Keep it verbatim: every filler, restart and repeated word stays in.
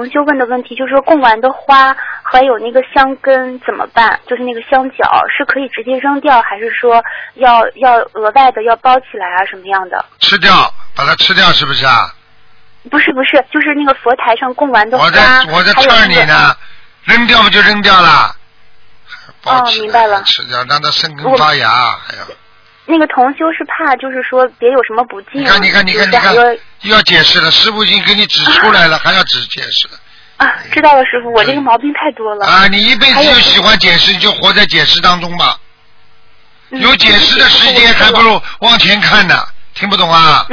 同修问的问题，就是说供完的花还有那个香根怎么办？就是那个香角是可以直接扔掉，还是说要要额外的要包起来啊，什么样的？ 吃掉，把它吃掉，是不是啊？ 不是不是，就是那个佛台上供完的花， 我在我在劝你呢，扔掉不就扔掉了？ 哦，明白了。 吃掉，让它生根发芽，还要。 那个同修是怕，就是说别有什么不敬。 你看，你看，你看，你看，又要解释了。师傅已经给你指出来了，啊、还要指解释了。 啊，知道了，师傅，我这个毛病太多了。 啊，你一辈子就喜欢解释，你就活在解释当中吧。嗯、有解释的时间，还不如往前看呢。听不懂啊？